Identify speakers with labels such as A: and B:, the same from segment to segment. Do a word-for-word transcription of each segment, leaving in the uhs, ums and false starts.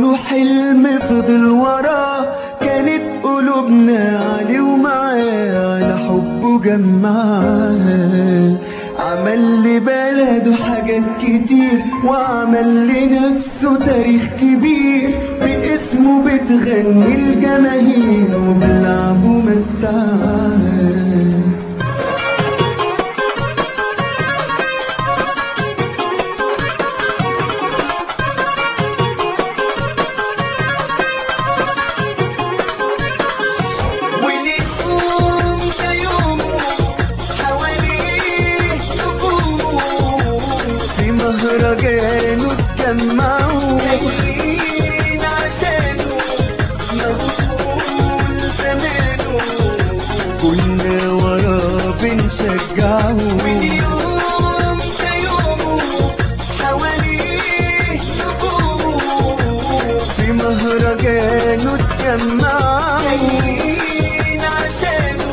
A: عمره حلم فضل وراه، كانت قلوبنا عليه ومعاه على حبه جمعها. عمل لبلده حاجات كتير وعمل لنفسه تاريخ كبير، باسمه بتغني الجماهير وبلعبه متعها. مهرجانه اتجمعوا جايين عشانه، مغفول زمانه كنا وراه بنشجعه. من يوم ليومه حواليه نجومه، في مهرجانه اتجمعوا جايين عشانه،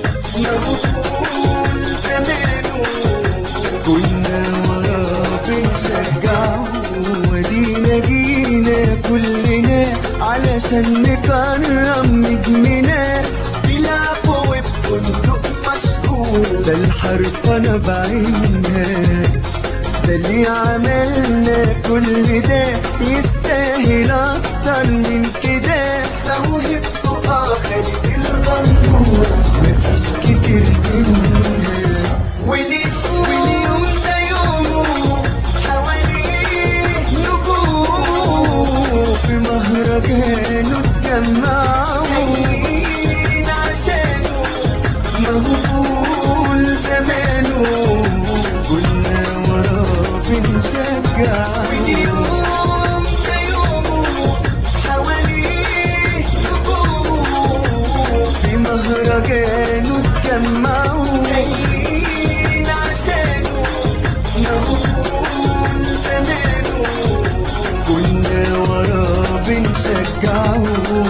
A: مغفول زمانه كنا بنشجعه. ودينا جينا كلنا علشان نكرم نجمنا، بيلعبوا وبفندق مشهور، ده الحرفنة بعينها. ده اللي عملنا كل ده يستاهل اكتر من كده. موهبته اه خلت الغندور مفيش كتير منها. واليوم ده يومه حواليه نجوم، في مهرجانه اتجمعوا جايين عشانه، مغفول زمانه كنا وراه بنشجعه. واليوم ده يومه حواليه نجوم، في مهرجانه اتجمعوا جايين عشانه، مغفول زمانه كنا وراه بنشجعه.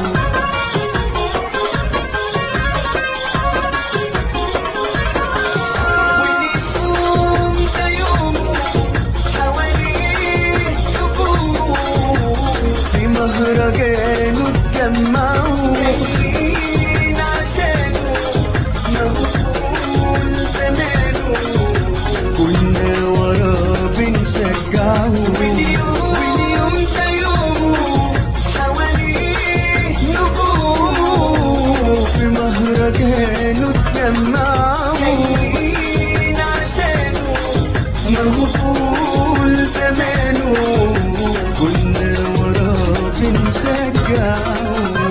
A: مهرجانه اتجمعوا جايين عشانه، مغفول زمانه كنا وراه بنشجعه. واليوم ده يومه حواليه نجوم، في مهرجانه اتجمعوا جايين عشانه، مغفول زمانه كنا وراه بنشجعه.